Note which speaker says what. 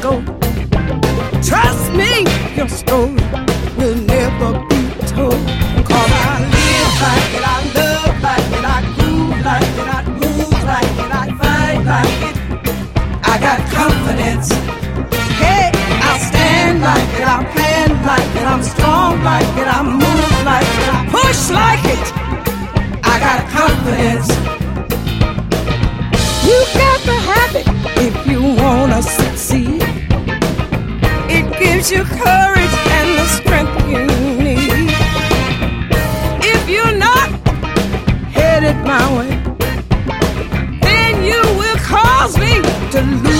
Speaker 1: go. Trust me, your story will never be told. 'Cause I live like it, I love like it, I groove like it, I move like it, I fight like it. I got confidence. Hey, I stand like it, I plan like it, I'm strong like it, I move like it, I push like it. I got confidence. You got to have it if you wanna succeed. It gives you courage and the strength you need. If you're not headed my way, then you will cause me to lose